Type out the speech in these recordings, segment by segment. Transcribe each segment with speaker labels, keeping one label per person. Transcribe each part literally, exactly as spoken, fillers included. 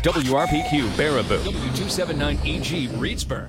Speaker 1: W R P Q Baraboo, W two seventy-nine E G Reedsburg.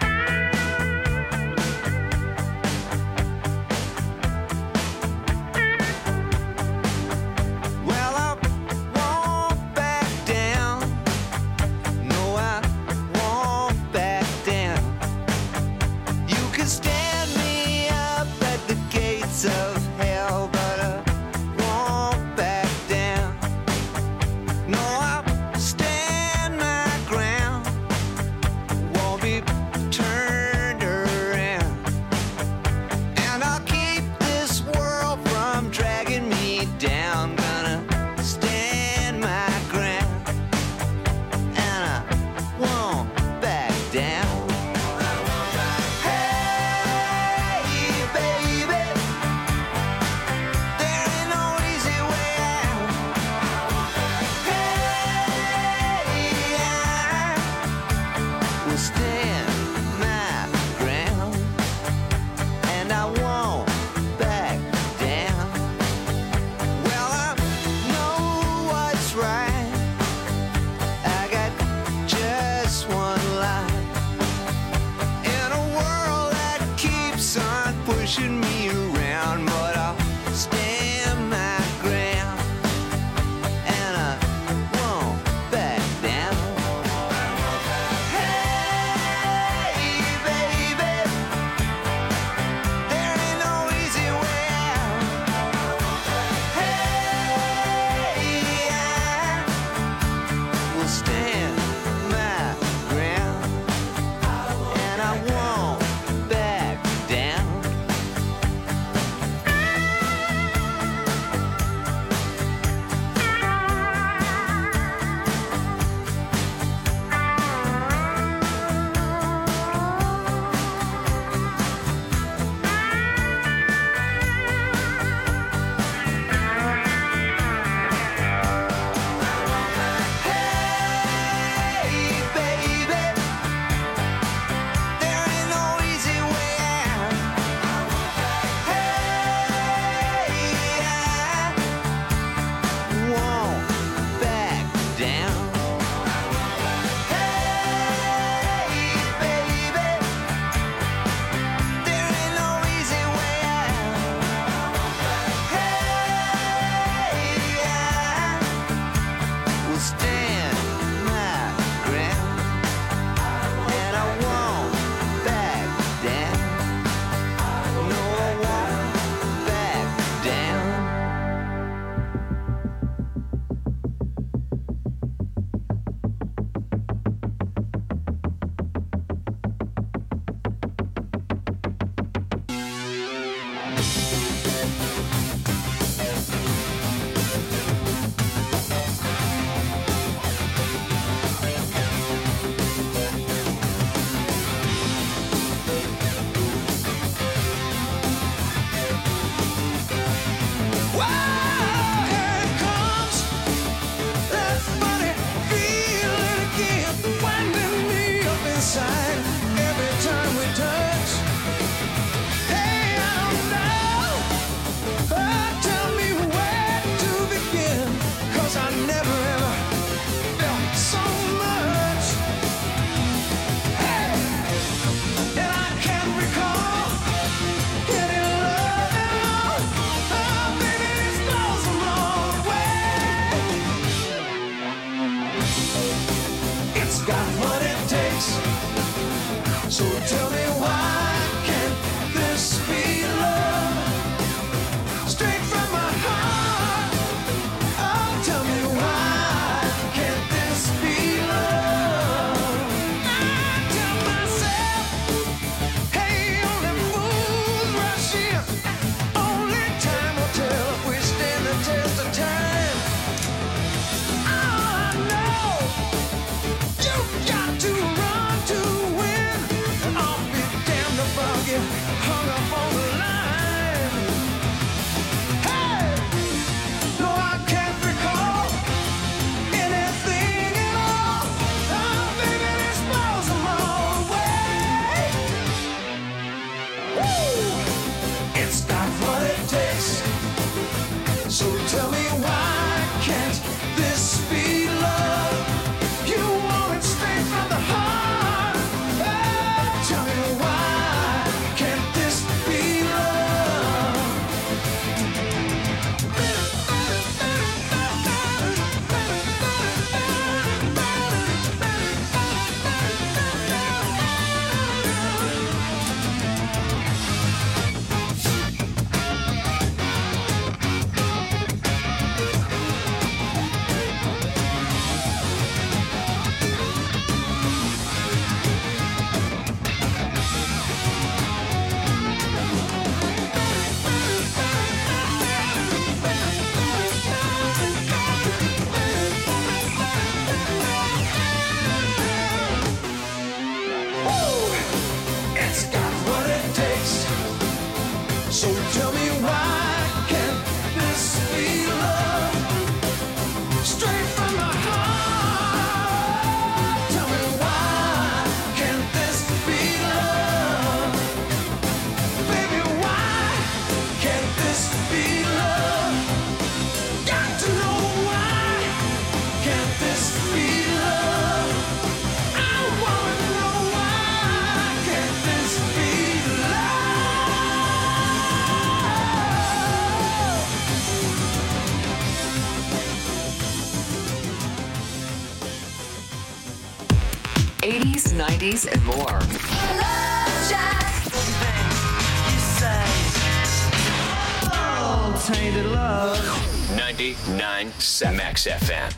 Speaker 2: So tell me, why can't this be love? You straight from my heart. Tell me why can't this be love? Baby, why can't this be love? Got to know why can't this be love? I wanna know why can't this be
Speaker 3: eighties, nineties, and more.
Speaker 2: tainted love.
Speaker 1: ninety-nine Max F M.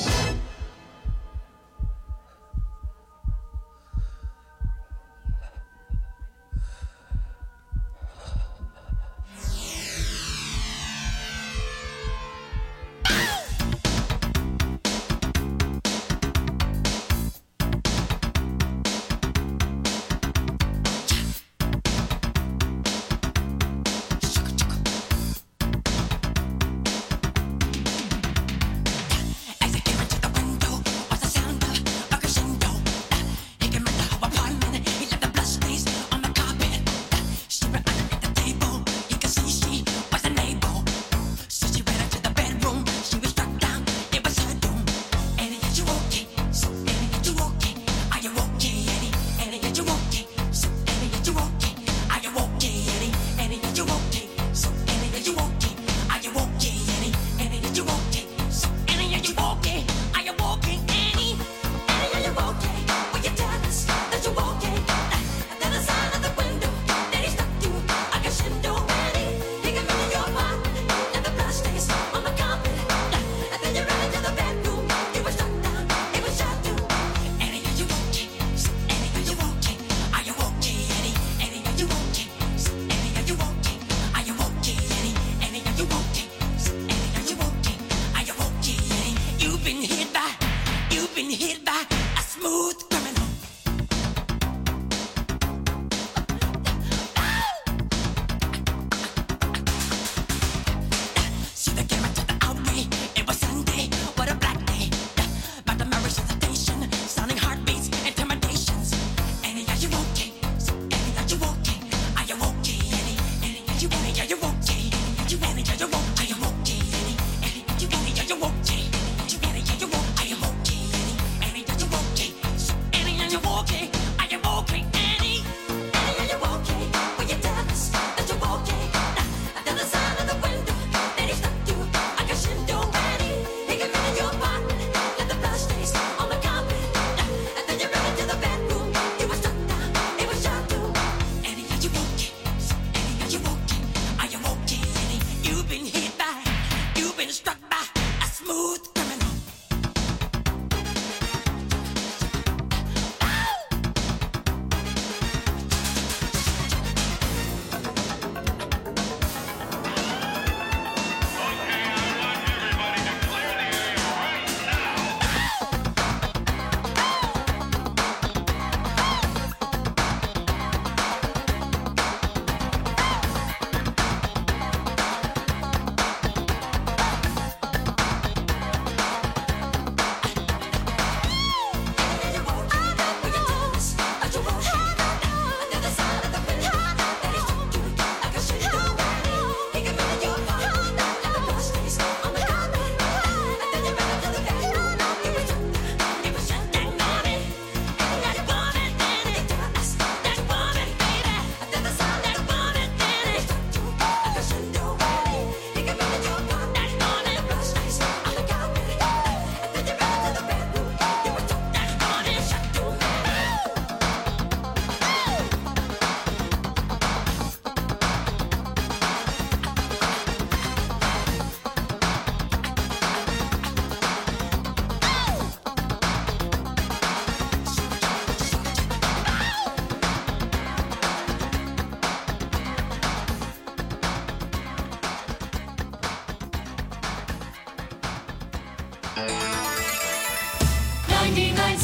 Speaker 2: ninety-nine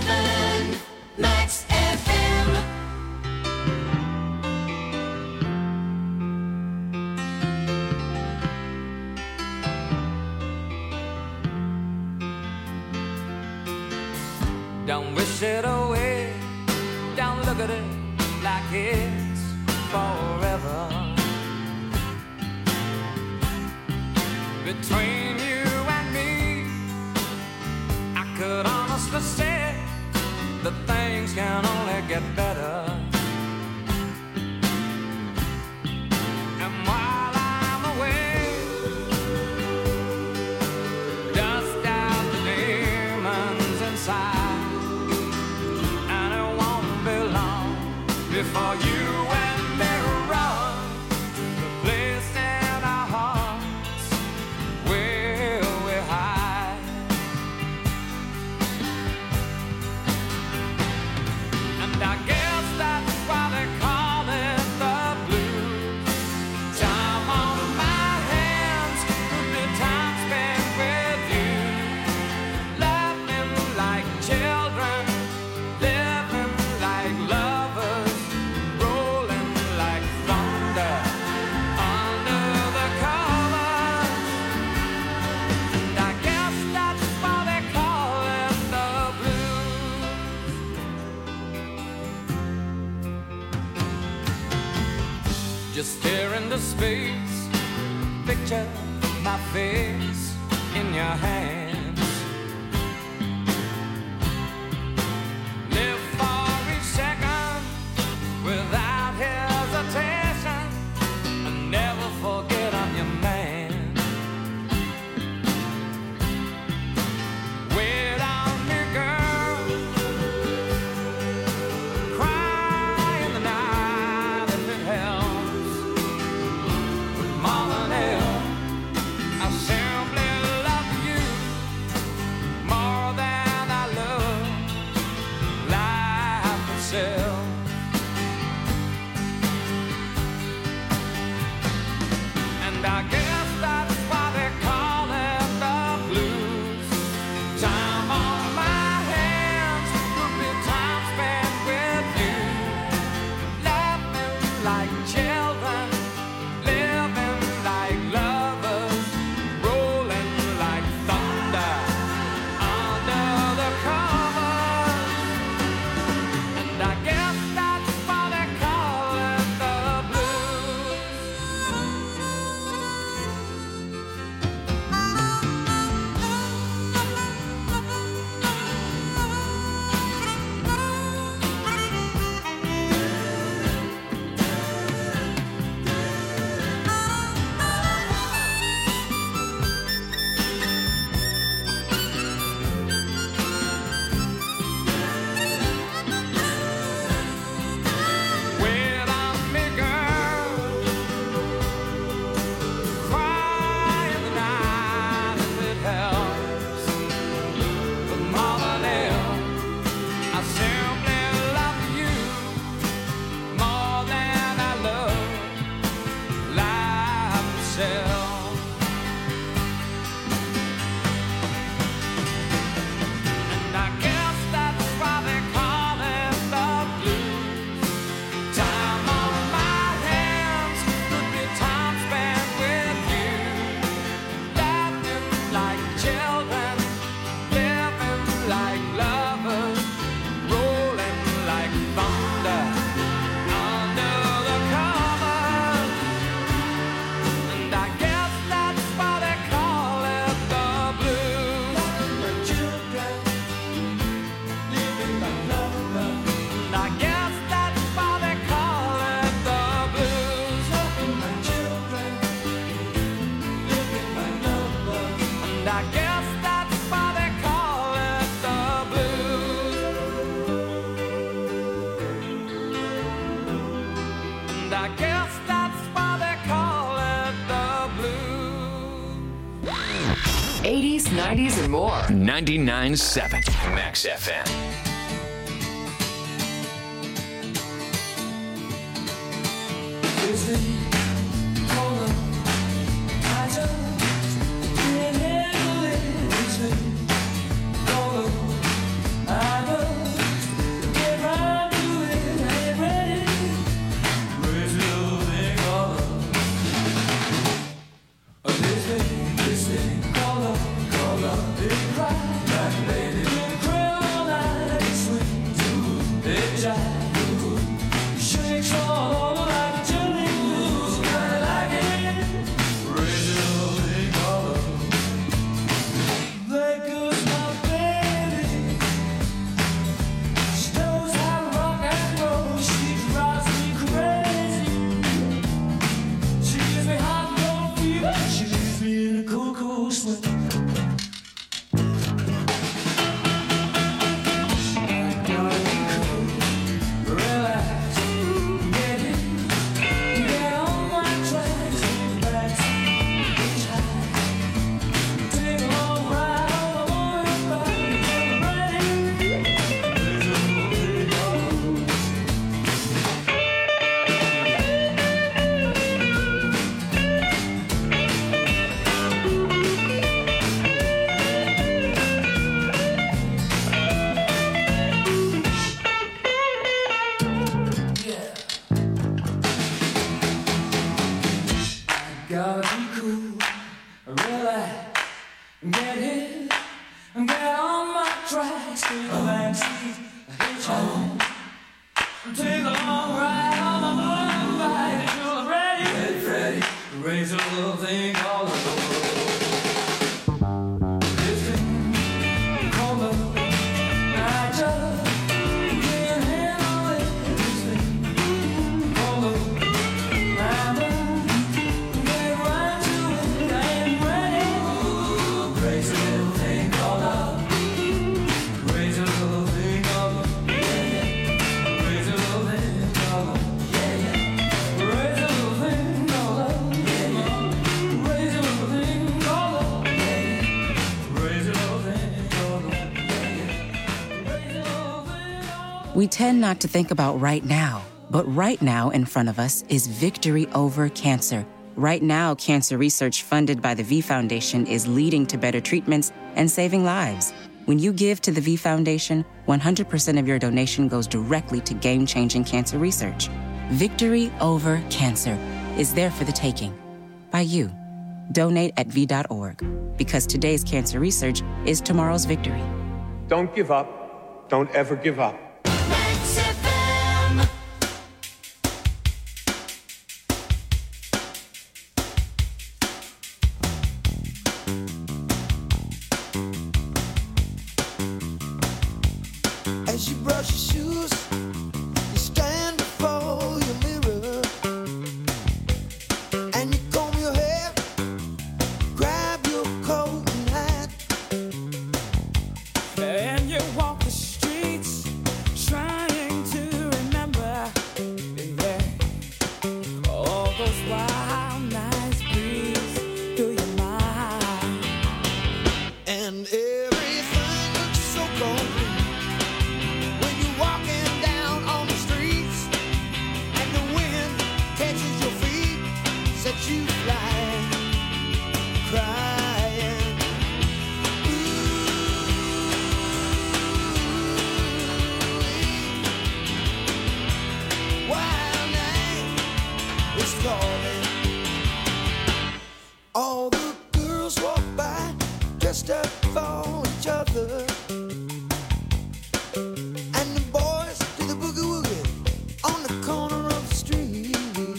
Speaker 2: seven Max F M.
Speaker 3: Don't wish it away. Don't look at it like it's forever. Between you and me, I could honestly say that things can only get better. And while I'm away, dust out the demons inside, and it won't be long before you and me run to the place in our hearts where we hide. And I guess that's why they call it the blues. Time on my hands could be time spent with you, laughing like children, living like lovers, rolling like thunder under the covers. And I guess that's why they call it the blues. Just stare into space, picture my face in your hands. Live for each second without hesitation, and never forget I'm your man. Wait on me, girl. Cry in the night if it helps. But more than ever, I simply love you more than I love life itself. And I guess that's why they call it the blues. Time on my hands could be time spent with you, laughing like children, living like lovers, rolling like thunder under the covers. And I guess that's why they call it the blues. Wait on me, girl. Cry in the night if it helps. But more than ever, I simply love you more than I love life itself. And I guess that's why they call it the blues. Time on my hands could be time spent with you, laughing like children, living like lovers, rolling like thunder under the covers. And I guess that's why they call it the blues. Like children, living like lovers. And I guess that's why they call it the blues. Like children, living like lovers. And I guess that's why they call it the blues. And I guess that's why they call it the blues.
Speaker 4: eighties, nineties, and more.
Speaker 1: ninety-nine point seven Max F M.
Speaker 2: This thing called love, call love, it right, like a lady in a crayon eye.
Speaker 3: tracks to the backseat, I hitchhike. Take a long ride on my motorbike until I'm ready. Ready, Freddy, raise a little thing called the road. This thing called love, I just can't handle it. This thing called love, I'm done. Get right to it, I ain't ready. Ooh, crazy little thing called love. Crazy little thing called love.
Speaker 4: We tend not to think about right now, but right now in front of us is victory over cancer. Right now, cancer research funded by the V Foundation is leading to better treatments and saving lives. When you give to the V Foundation, one hundred percent of your donation goes directly to game-changing cancer research. Victory over cancer is there for the taking by you. Donate at V dot org, because today's cancer research is tomorrow's victory.
Speaker 5: Don't give up. Don't ever give up.
Speaker 2: Max F M.
Speaker 6: As you brush your shoes, you stand before your mirror, and you comb your hair, grab your coat and hat,
Speaker 3: And you walk the streets trying to remember, yeah, all those wild nights breeze through your mind.
Speaker 6: and everything looks so complete when you're walking down on the streets, and the wind catches your feet, sets you flying, crying. Wild night is calling. All the girls walk by, dressed up for each other, and the boys do the boogie woogie on the corner of the street.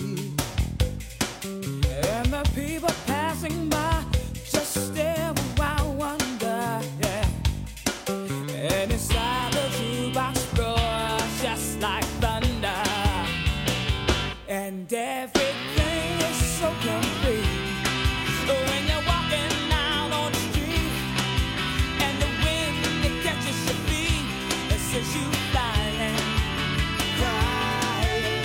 Speaker 3: And the people passing by just stare with wild wonder, yeah. And inside the jukebox roars just like thunder. And everything is so complete when you're walking out on the street, and the wind that catches your feet, it sends you flying, crying.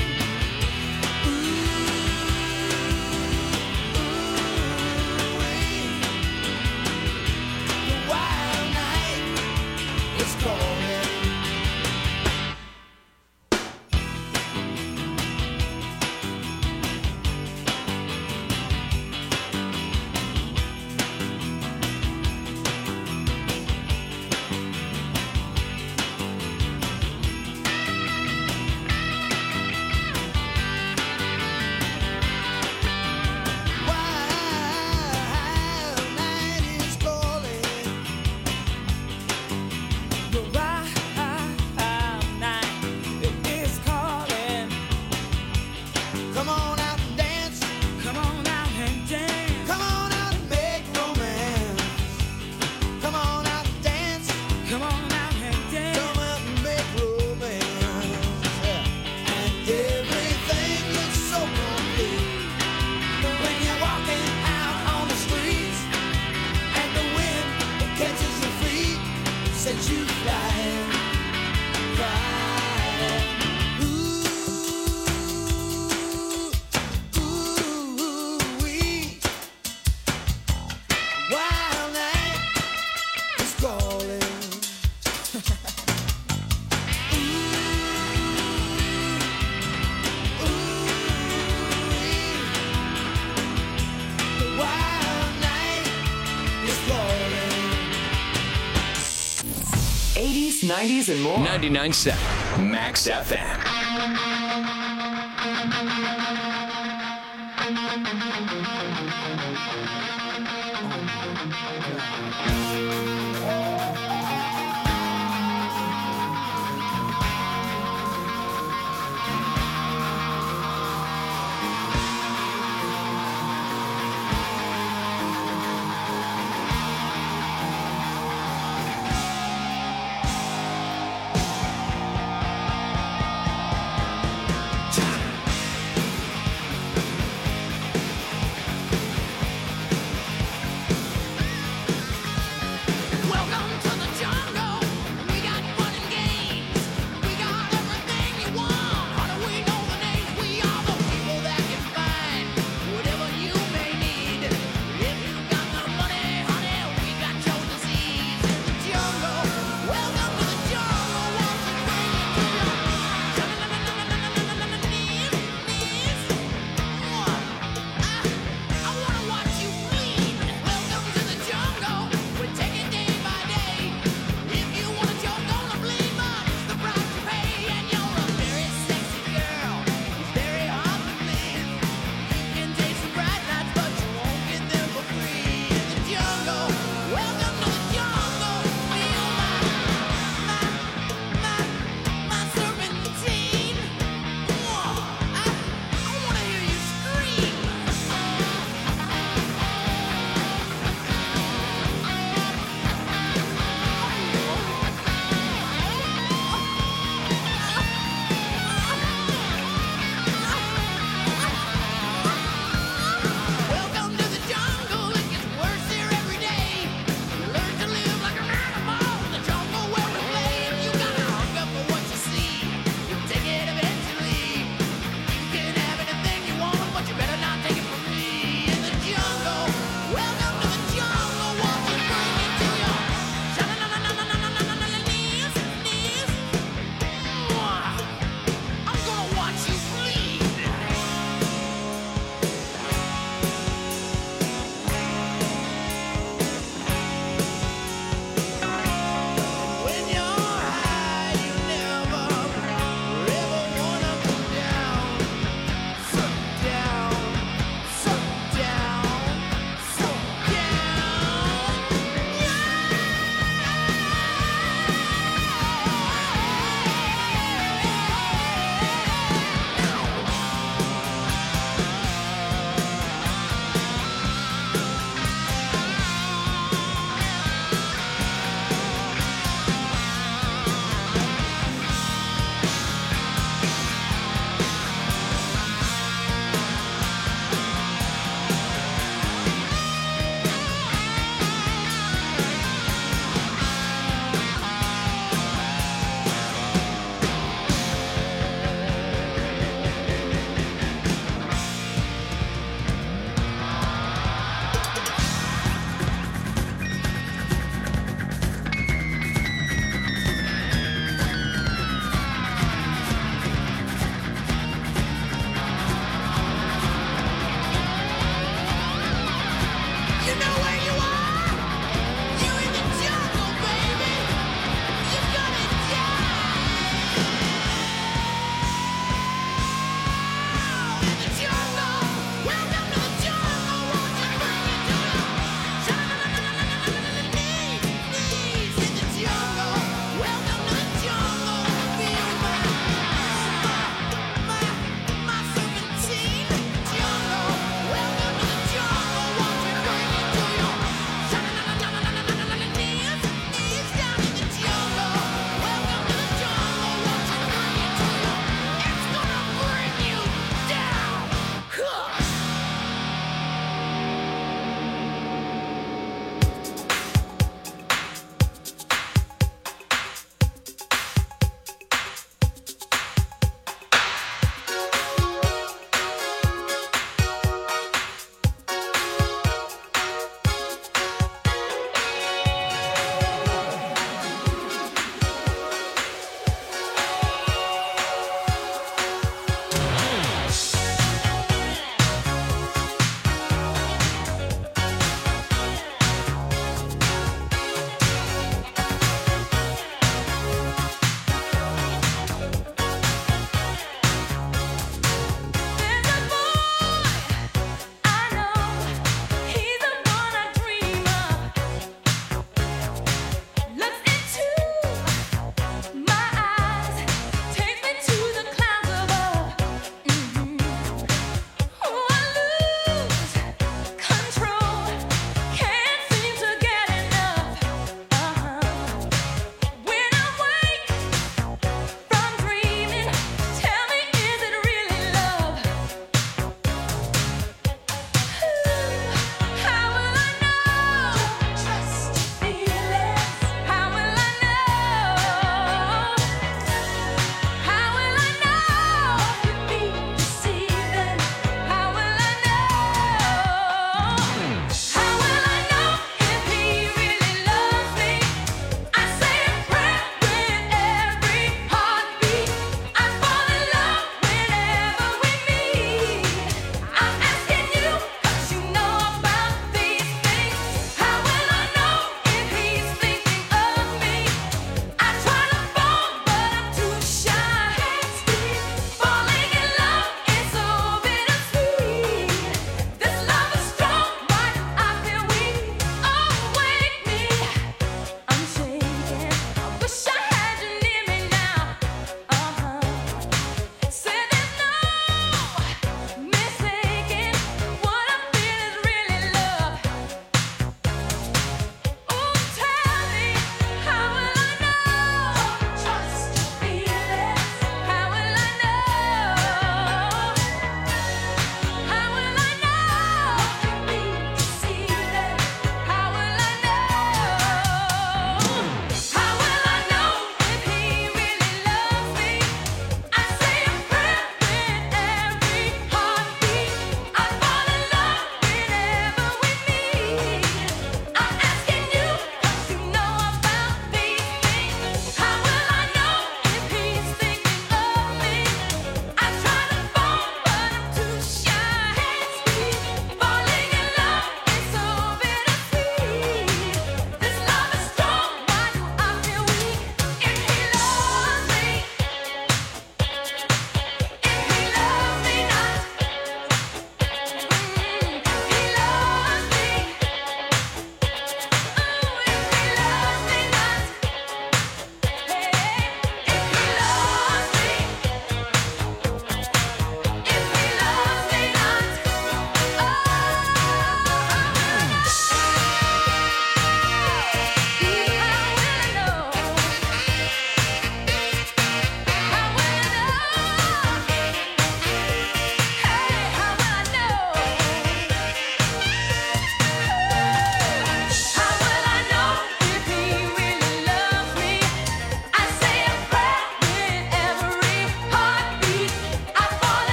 Speaker 6: The wild night is calling. Wild night is calling.
Speaker 3: The wild night, it is calling.
Speaker 6: Come on out and dance.
Speaker 3: Come on out and dance.
Speaker 6: Come on out and make romance. Come on out and dance.
Speaker 3: Come on out and dance.
Speaker 6: Come out and make romance. And everything looks so complete when you're walking out on the streets, and the wind that catches your feet sets you flying, flying. Ooh, ooh, wee. Wild night is calling. Wild night is calling.
Speaker 1: eighties, nineties, and more. ninety-nine point seven Max F M.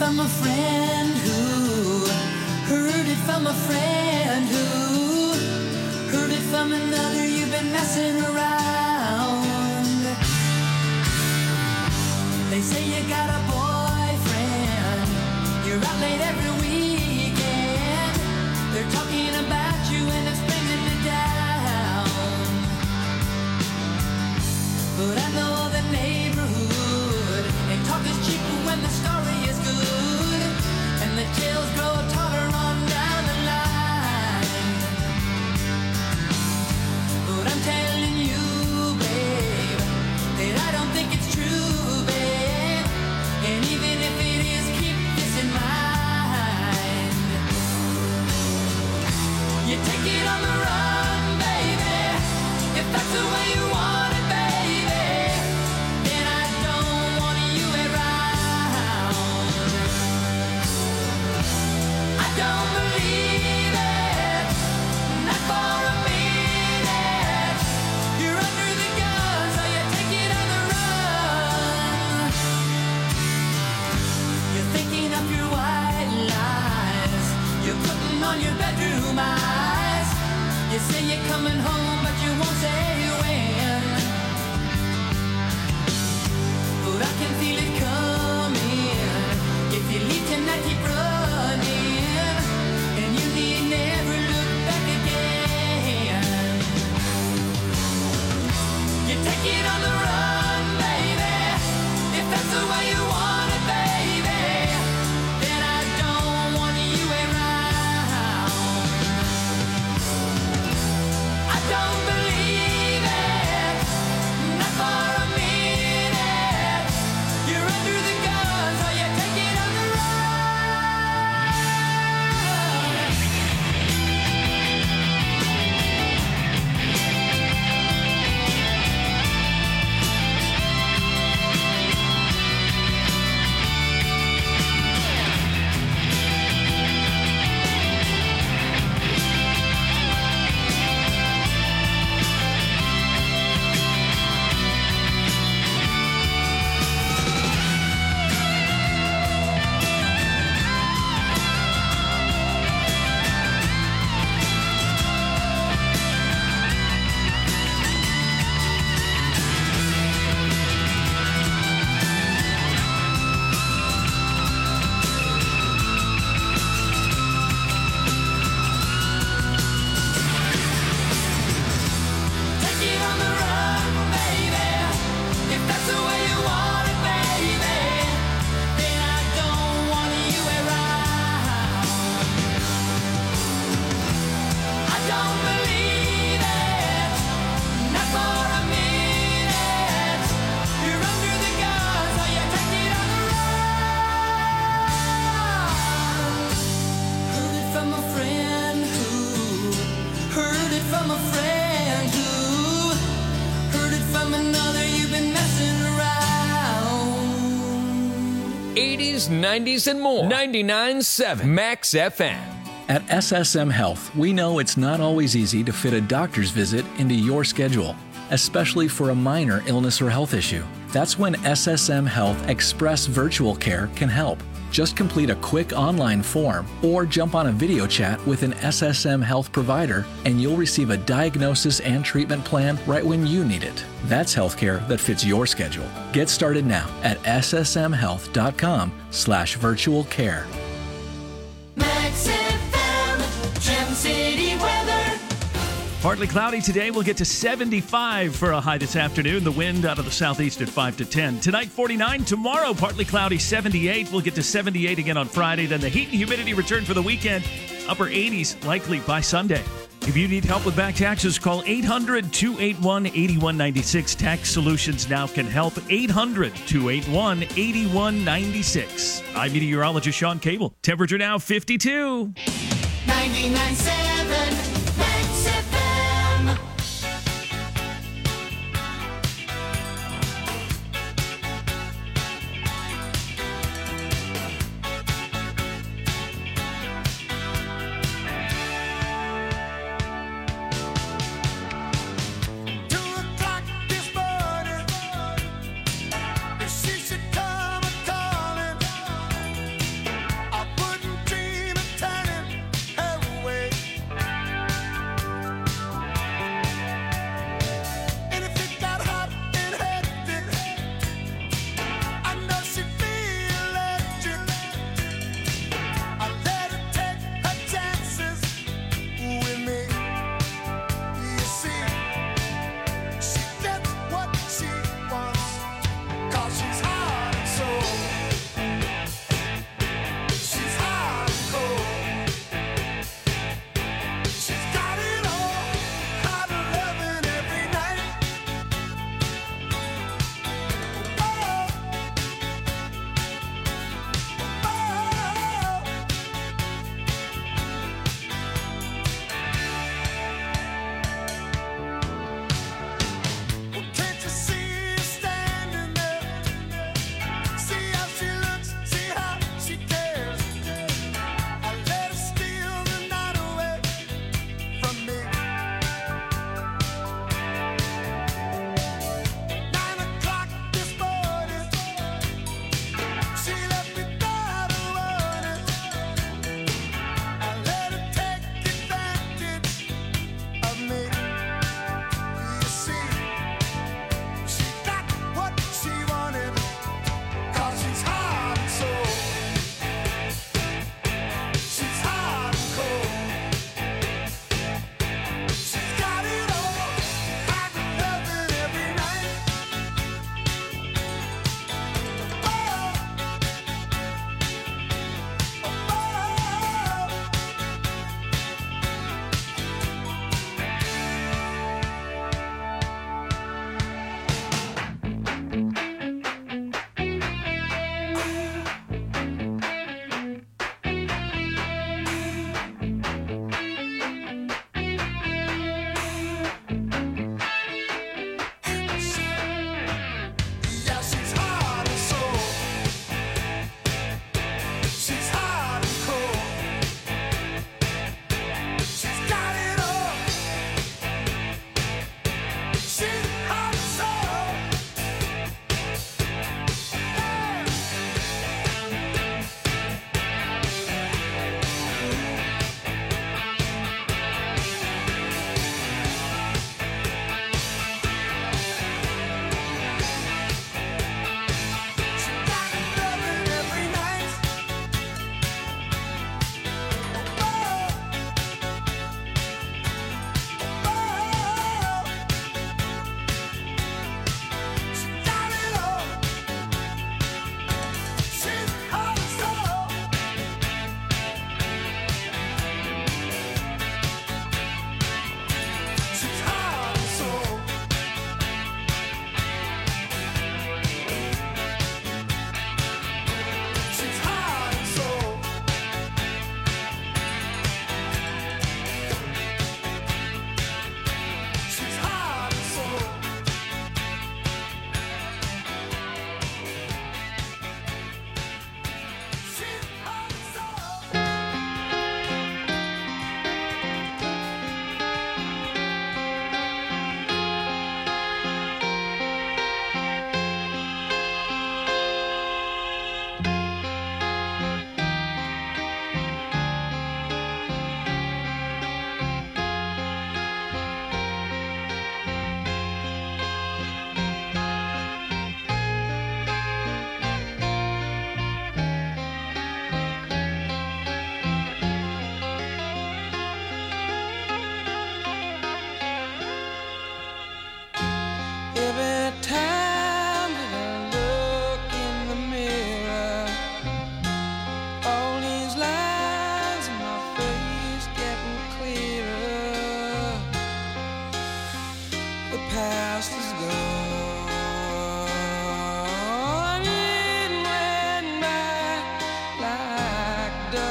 Speaker 6: from a friend who heard it from a friend who heard it from another. You've been messing around. They say you got a boyfriend. You're out late every weekend. They're talking about you and it's bringing me down. But I know the neighborhood, and talk is cheap when the story is good, and the tales grow taller on down the line. But I'm telling you, babe, that I don't think it's true, babe. And even if it is, keep this in mind. You take it on the run, baby, if that's the way you want it, baby. Then I don't want you around. I don't believe it, not for a minute. You're under the gun, so you take it on the run. You're thinking of your white lies. You're putting on your bedroom eyes. You say you're coming home, but you won't say when. But I can feel it coming. If you leave tonight, keep running, and you need never look back again. You take it on the run, baby, if that's the way you want it, baby. Then I don't want you around. I don't believe it, not for a minute. You're under the gun, so you take it on the run. Take it on the run, baby, if that's the way you want it, baby. Then I don't want you around. I don't believe it, not for a minute. You're under the gun, so you take it on the run. Heard it from a friend who heard it from a friend who heard it from another. You've been messing around.
Speaker 1: eighties, nineties, and more. ninety-nine point seven Max F M.
Speaker 7: At S S M Health, we know it's not always easy to fit a doctor's visit into your schedule, especially for a minor illness or health issue. That's when S S M Health Express Virtual Care can help. Just complete a quick online form or jump on a video chat with an S S M Health provider and you'll receive a diagnosis and treatment plan right when you need it. That's healthcare that fits your schedule. Get started now at ssmhealth.com slash virtual care.
Speaker 2: Max F M, Gem City weather.
Speaker 8: Partly cloudy today. We'll get to seventy-five for a high this afternoon. The wind out of the southeast at five to ten. Tonight, forty-nine. Tomorrow, partly cloudy, seventy-eight. We'll get to seventy-eight again on Friday. Then the heat and humidity return for the weekend. Upper eighties likely by Sunday. If you need help with back taxes, call eight hundred, two eight one, eight one nine six. Tax Solutions now can help. eight hundred, two eight one, eight one nine six. I'm meteorologist Sean Cable. Temperature now fifty-two.
Speaker 2: ninety-nine point seven Max F M.
Speaker 6: She should come a calling.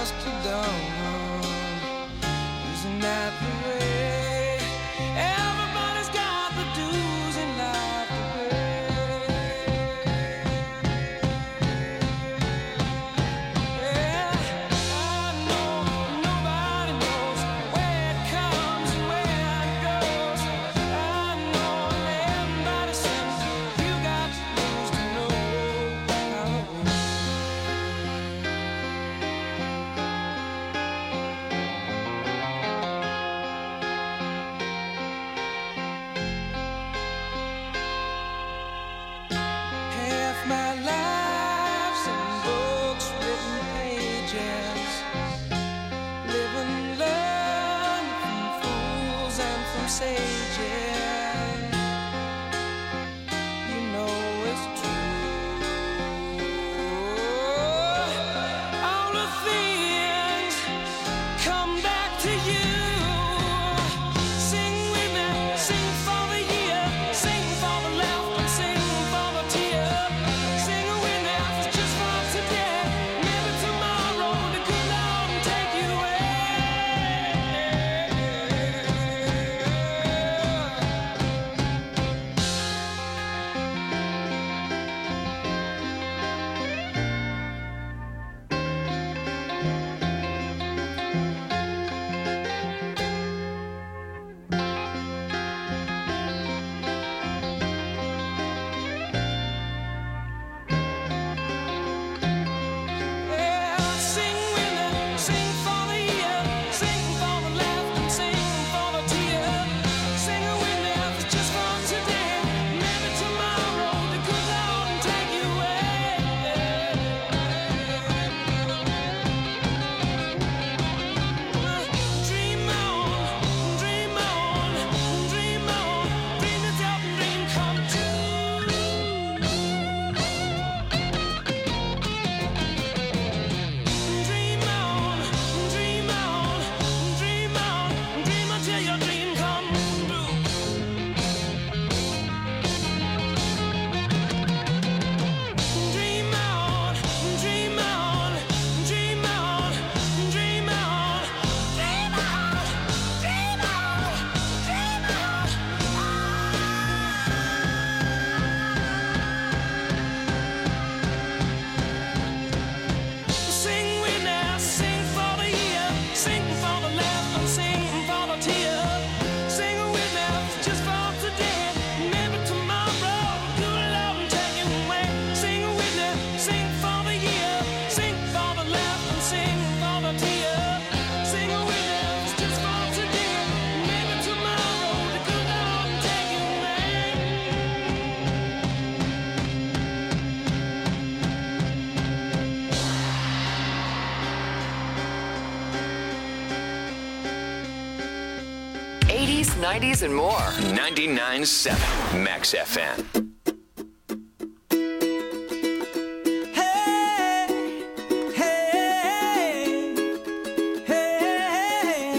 Speaker 6: dusk to dawn. Isn't that the way? Everybody's got the dues in life to pay. Yeah, I know nobody knows where it comes and where it goes. I know everybody says you got to lose to know how it goes. Half my life's in books, written pages. Live and learn from fools and from sages. You know it's true. All the things come back to you. Sing with me, sing for the year, sing for the laugh and sing for the tear. Sing with me just for today, maybe tomorrow the good Lord will take you away. Yeah, sing with me, sing for the year, sing for the laugh and sing for the tear. Sing with me just for today, maybe tomorrow the good Lord will take you away. Dream on, dream on, dream on, dream it up and dream come true. Dream on, dream on, dream on, dream until your dream come true. Dream on, dream on, dream on, dream on, dream on, dream on, dream on. Sing with me, sing for the year, sing for the laugh and sing for the tear. Sing with me just for today, maybe tomorrow good Lord will take you away. Sing with me, sing for the year, sing for the laugh and sing for the tear. Sing with me just for today, maybe tomorrow the good Lord will take you away.
Speaker 1: eighties, nineties, and more. ninety-nine point seven Max F M.
Speaker 6: Hey, hey, hey.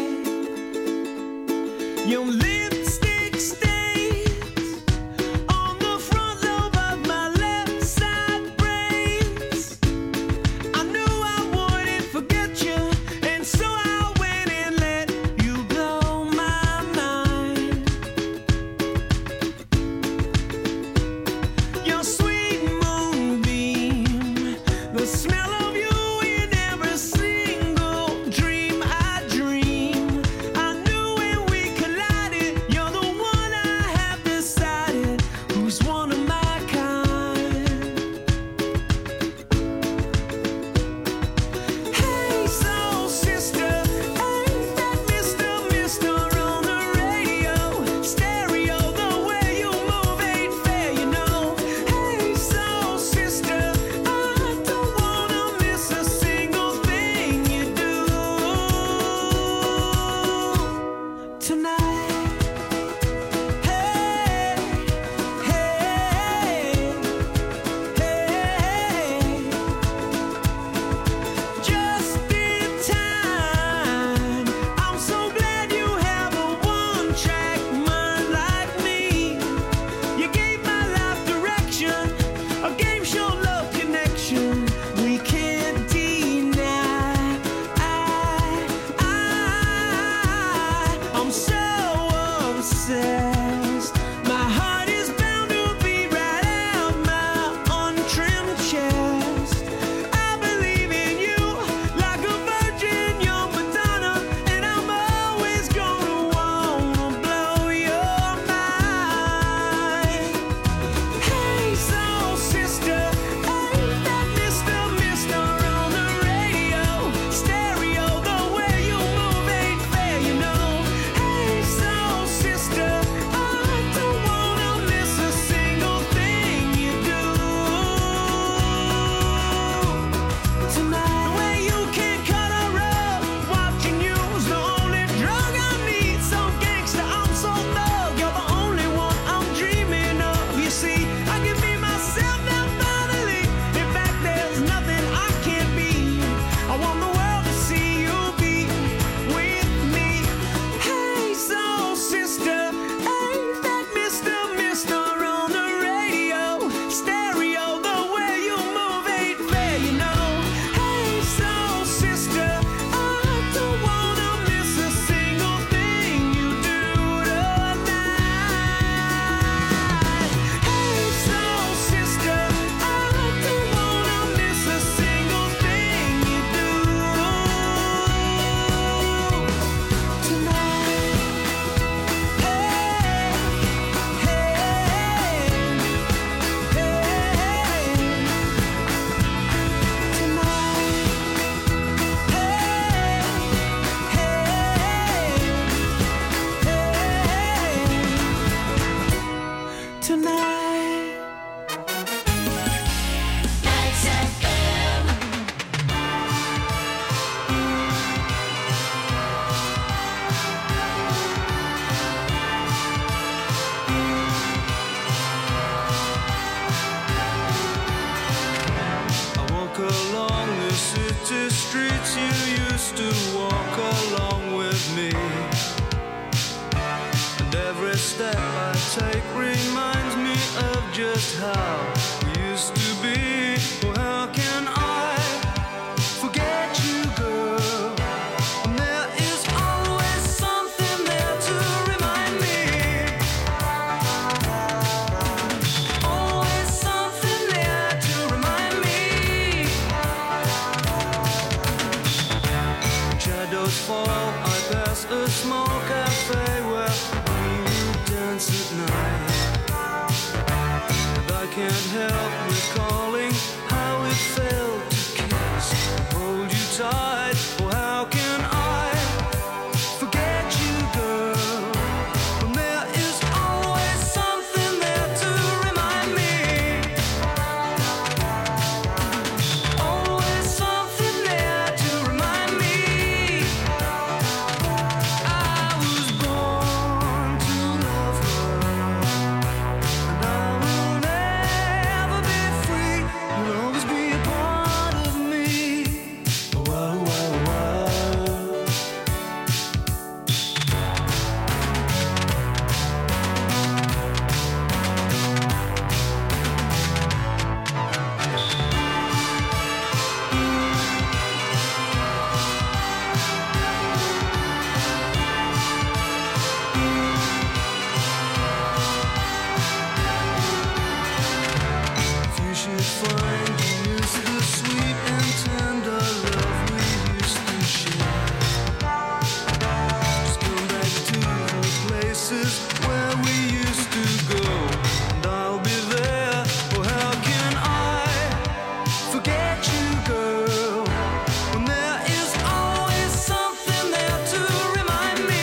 Speaker 6: Your lipstick stains on the front lobe of my left side brains. I knew I wouldn't forget you, and so I went and let you blow my mind.
Speaker 9: city streets you used to walk along with me. And every step I take reminds me of just how we used to be. Well, how can I forget you, girl? And there is always something there to remind me. Always something there to remind me. When shadows fall, I pass a small cafe where we dance at night. And I can't help recalling how it felt to kiss and hold you tight. Well, how can I forget you, girl? When there is always something there to remind me. Always something there to remind me. I was born to love her, and I will never be free. You'll always be a part of me. Whoa, whoa, whoa. If you should find you miss the sweet and tender love we used to share, just come back to the places where we used to go, and I'll be there. Oh, how can I forget you, girl? When there is always something there to remind me.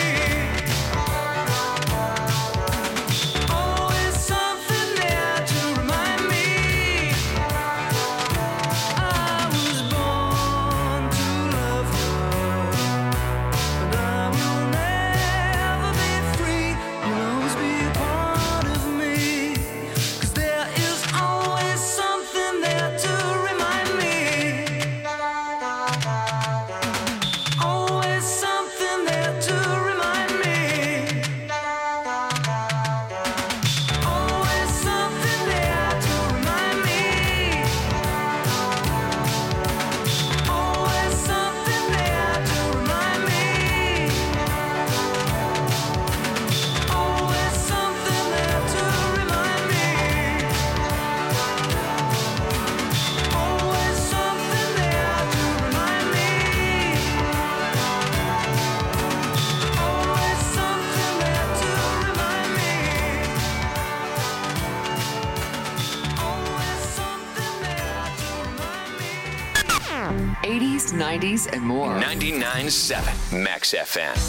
Speaker 9: Always something there to remind me. I was born to love her, and I will never be free. You'll always be a part of me. 'Cause there is always something there to remind me. Always something there to remind me. Always something there to remind me. Always something there to remind me. Always something there to remind me. Always something there to remind me. Always something there to remind me. Always something there to remind me.
Speaker 1: eighties, nineties, and more. ninety-nine point seven Max F M.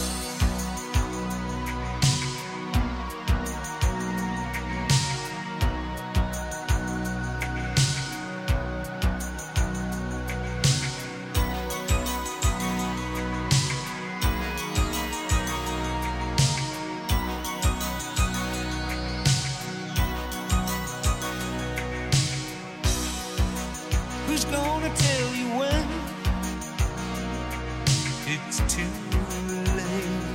Speaker 9: Who's gonna tell you when it's too late?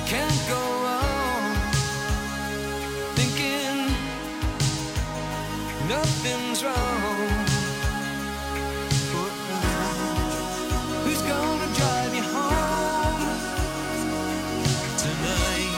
Speaker 9: can't go on thinking nothing's wrong. But who's gonna drive you home tonight?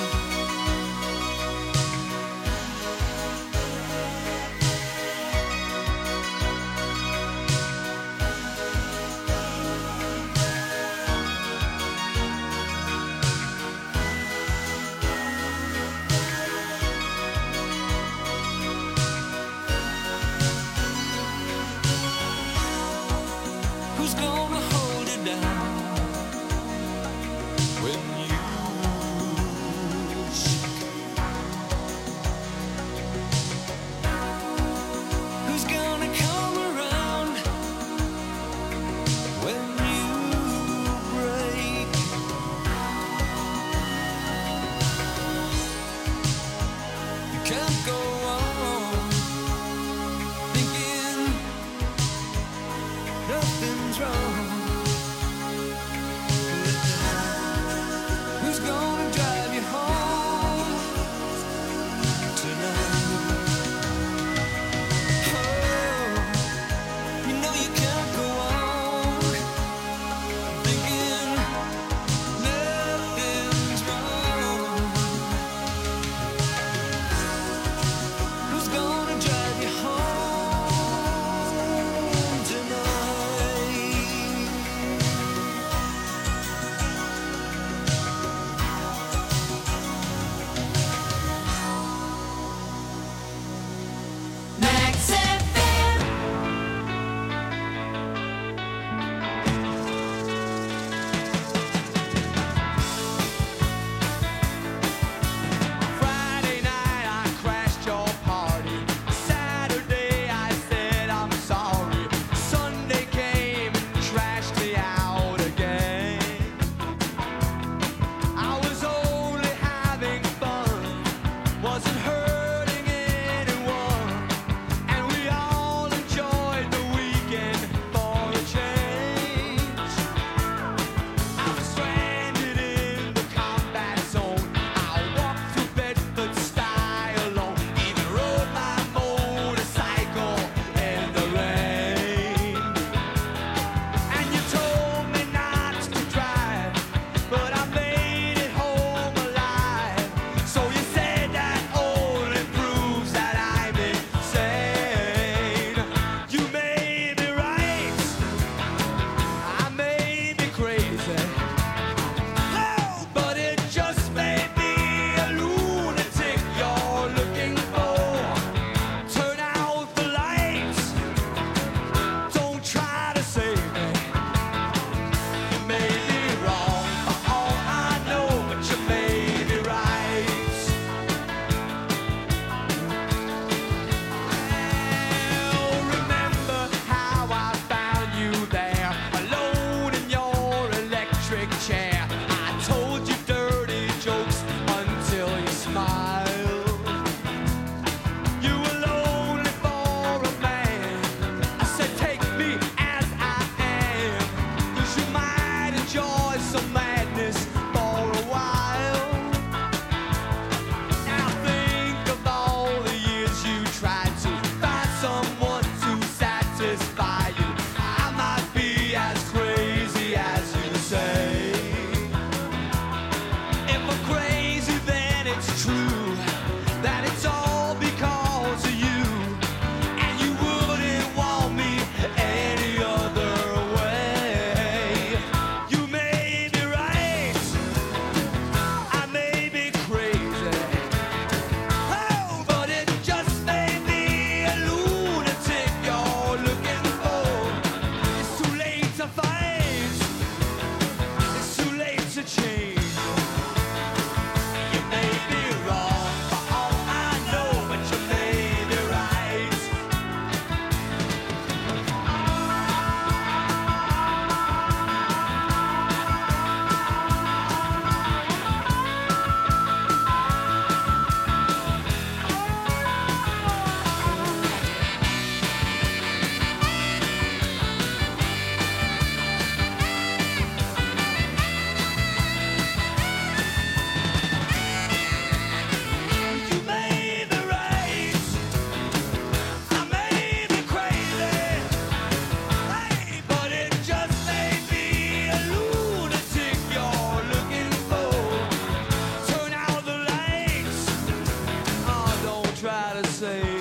Speaker 9: say